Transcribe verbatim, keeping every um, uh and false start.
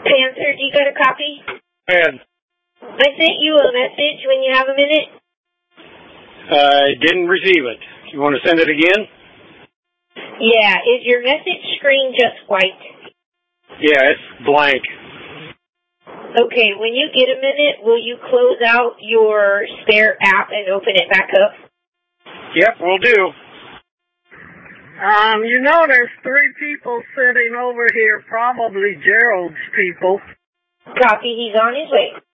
Panther, you got a copy? And I sent you a message when you have a minute. I didn't receive it. You want to send it again? Yeah, is your message screen just white? Yeah, it's blank. Okay, when you get a minute, will you close out your spare app and open it back up? Yep, we'll do. Um, you know there's three people sitting over here, probably Gerald's people. Copy, he's on his way.